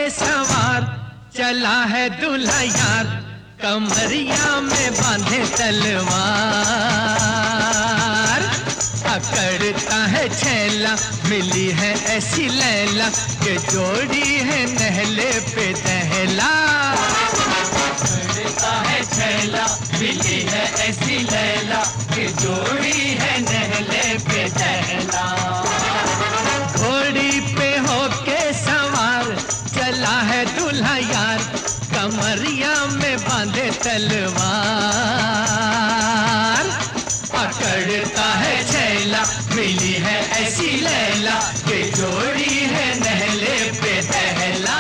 सवार चला है दूल्हा यार, कमरिया में बांधे तलवार। अकड़ता है छैला, मिली है ऐसी लैला, के जोड़ी है नहले पे दहला। अकड़ता है छैला, मिली है ऐसी लैला, के जोड़ी है नहले पे दहला। घोड़ी पे होके सवार चला है दूल्हा यार, कमरिया में बांधे तलवार। अकड़ता है छैला, मिली है ऐसी लैला, के जोड़ी है नहले पे दहला।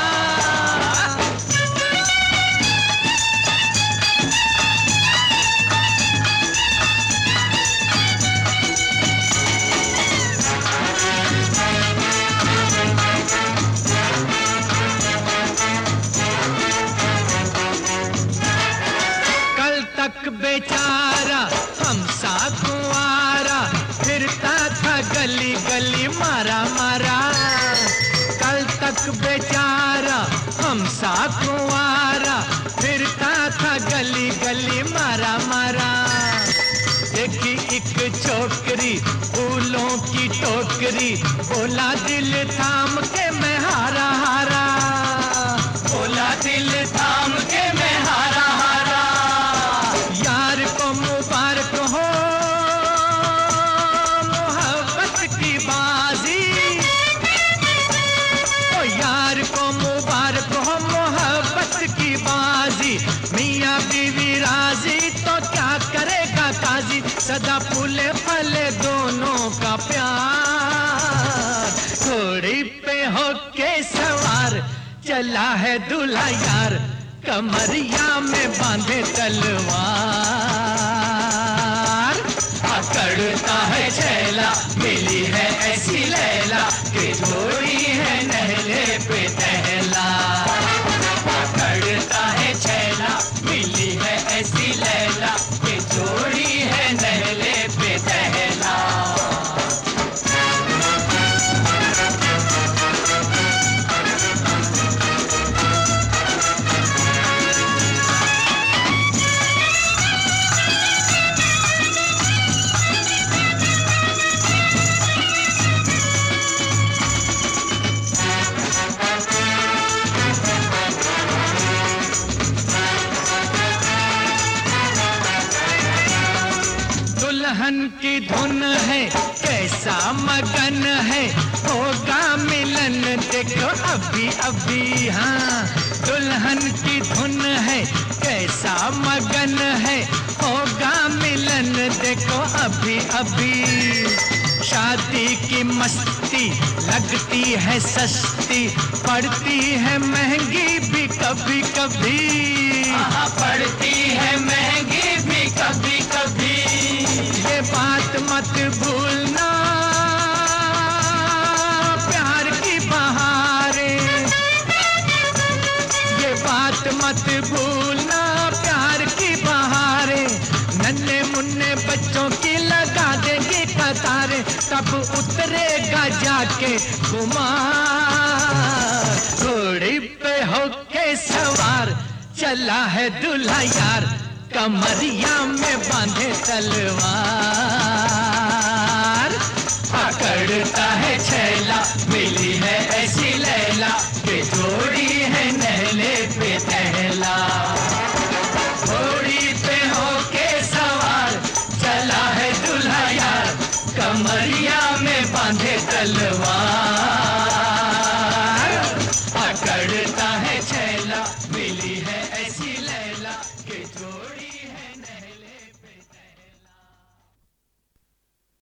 तक बेचारा हमसा कुंवारा, फिरता था गली गली मारा मारा। कल तक बेचारा हमसा कुंवारा, फिरता था गली गली मारा मारा। देखी एक छोकरी फूलों की टोकरी, बोला दिल थाम के मैं हारा हारा। बोला दिल थाम के मैं हारा हारा। यार को मुबारक हो मोहब्बत की बाजी, ओ यार को मुबारक हो मोहब्बत की बाजी। मियाँ बीवी राजी तो क्या करेगा काजी, सदा फूले फले दोनों का प्यार। घोड़ी पे होके सवार चला है दूल्हा यार, कमरिया में बांधे तलवार। अकड़ता है छैला, मिली है ऐसी लैला, के जोड़ी है नहले पे दहला। अकड़ता है छैला, मिली है ऐसी लैला, के जोड़ी है नहले पे दहला। दुल्हन की धुन है कैसा मगन है, होगा मिलन देखो अभी अभी। हाँ दुल्हन की धुन है कैसा मगन है, होगा मिलन देखो अभी अभी। शादी की मस्ती लगती है सस्ती, पड़ती है महंगी भी कभी कभी। पड़ती है महंगी भी कभी कभी। ये बात मत भूलना प्यार की बहारें, ये बात मत भूलना प्यार की बहारें। नन्हे मुन्ने बच्चों की लगा देंगे कतारें, तब उतरेगा जाके कुमार। घोड़ी पे होके सवार चला है दूल्हा यार, कमरिया में बांधे तलवार। अकड़ता है छैला, मिली है ऐसी लैला, के जोड़ी है नहले पे दहला। घोड़ी पे होके सवार चला है दूल्हा यार, कमरिया में बांधे तलवार।